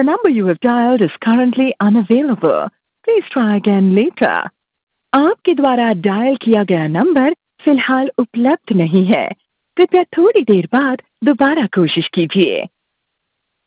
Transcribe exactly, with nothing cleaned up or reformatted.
The number you have dialed is currently unavailable. Please try again later. आपके द्वारा dial किया गया number फिलहाल उपलब्ध नहीं है। कृपया थोड़ी देर बाद दोबारा कोशिश कीजिए।